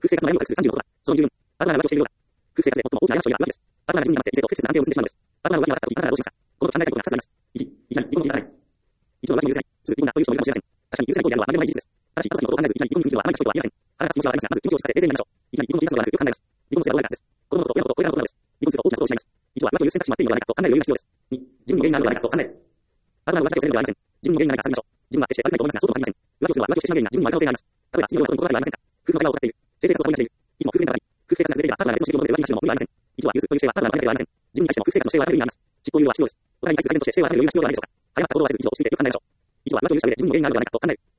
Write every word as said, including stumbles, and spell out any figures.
夫婦生活の悩みを隠すさんじゅうのことだ。その理由よん、パートナーが浮気をしているようだ。夫婦生活で最も大きな過ちというのは浮気です。パートナーが自分に黙って異性と不適切な関係を結んでしまうのです。パートナーの浮気があったとき、あなたはどうしますか？この時考えたいことがふたつあります。いち、いきなり離婚を許さない。一度の浮気も許せない。すぐ離婚だという人もいるかもしれません。確かに許せない行為であるのは何でもない事実です。ただし、後のことを考えず、いきなり離婚に踏み切るのはあまり良いことはありません。腹が立つ気持ちはありますが、まず気持ちを落ち着かせ、冷静になりましょう。いきなり離婚を切り出すのではなく、よく考えます。離婚の末はどうなるかです。子供のこと、親のこと、これらのことなのです。離婚すると大きなことを失います。一度は浮気を許せなくしてしまっているのではないかと考える余裕が必要です。に、自分に原因があるのではないかと考える。パートナーの浮気だけを責めるのではありません。自分に原因がないか探りましょう。自分に原因がないか探りましょう。自分は決して悪いわけではありません。自分は決して悪い可能性があります。例えば、次のようなことに心当たりがありません。夫婦の会話を語っている。性生活を相談している。いつも夫婦喧嘩があり、夫婦生活が崩れていればパートナーが別の人というもので浮気にしても問題はありません。一度は許すという姿勢はパートナーの関係ではありません。自分に対しても夫婦生活の姿勢を与える意味があります。執行猶予は必要です。お互いに対する改善として姿勢を与える余裕が必要ではないでしょうか。誤った行動をせず、一度落ち着いてよく考えましょう。一度は浮気を許した上で自分に原因があるのではないかと考える。